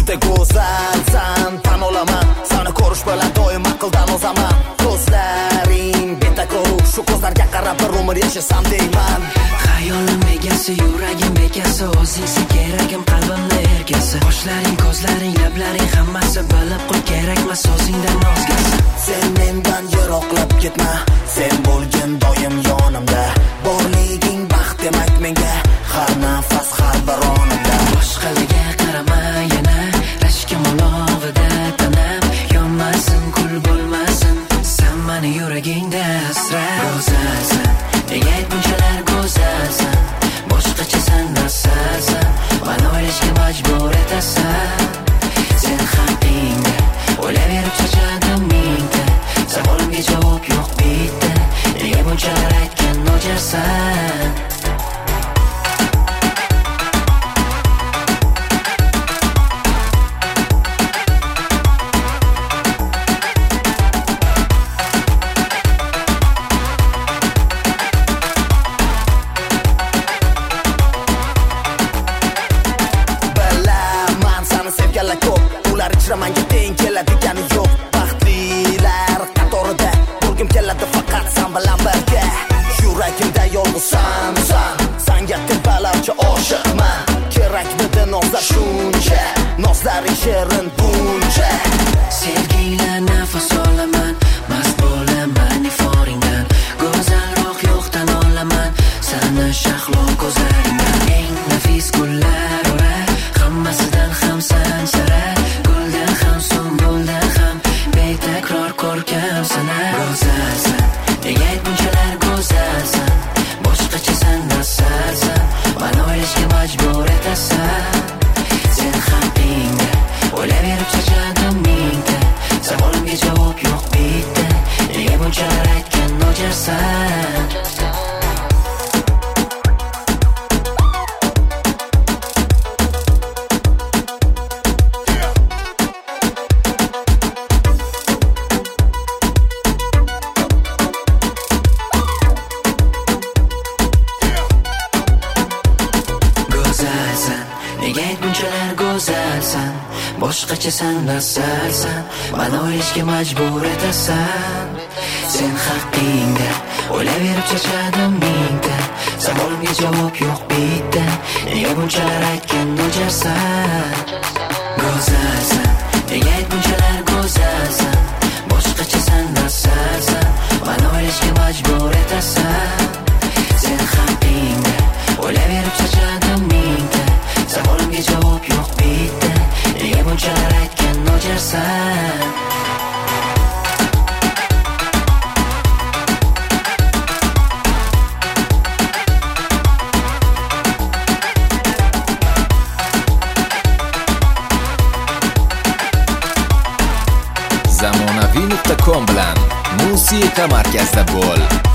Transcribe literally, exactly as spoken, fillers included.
nuqta go'zalsan, tan olaman. Seni ko'rish bilan doim aqldan ozaman. Ko'zlaring betakror, shu ko'zlarga qarab bir umr yashasam deyman. Xayolim egasi, yuragim bekasi, o'zingsi keragim, qalbimni erkasi. Qoshlaring, ko'zlaring, lablaring hammasi bilib qo'y, kerakmas o'zingdan o'zgasi. Sen mendan yiroqlab ketma, sen bo'lgin doim yonimda. Borliging baxt demak menga, har nafas, har bir onimda. Boshqalarga qarama yana, rashkim olovida tanam yonmasin, kul bo'lmasin. Sen meni yuragingda asrab go'zalsan, nega bunchalar go'zalsan? Boshqacha sen nassasan, meni o'ylashga majbur etasan. Sen haqingda o'ylaverib charchadim mingta, savolimga javob yo'q bitta. Nega bunchalar aytgan nojarsan? Ular ichra menga teng keladigani yo'q. Baxtlilar qatorida bo'lgim keladi faqat sen bilan birga. Yuragimda yolg'izsan sen, senga tepalarcha oshiqman. Kerakmidi nozlar shuncha, nozlaring shirin buncha. Sevginglar nafas olaman, mast bo'laman iforingdan. Go'zalroq yo'qdan olaman, seni shahlo ko'zlaringdan. Eng nafis gullar ora, hammasidan ham sen sara. Guldan ham sumbuldan ham betakror ko'rkam sana. Go'zalsan, nega bunchalar go'zalsan? Boshqacha sen nassasan, meni o'ylashga majbur etasan. Sen haqingda o'ylaverib charchadim mingta, savolimga javob yo'q bitta. Nega bunchalar aytgan nojarsan? Nega bunchalar go'zalsan? Boshqacha sen nassasan, meni o'ylashga majbur etasan. Sen haqingda o'ylaverib charchadim mingta, savolimga javob yo'q bitta. Nega bunchalar aytgan nojarsan? Go'zalsan, nega bunchalar go'zalsan? Boshqacha sen nassasan, meni o'ylashga majbur etasan. Sen haqingda o'ylaverib charchadim mingta, savolimga javob yo'q bitta. Nega bunchalar aytgan nojarsan? zamonaviy nuqta com bilan musiqa markazida bo'l.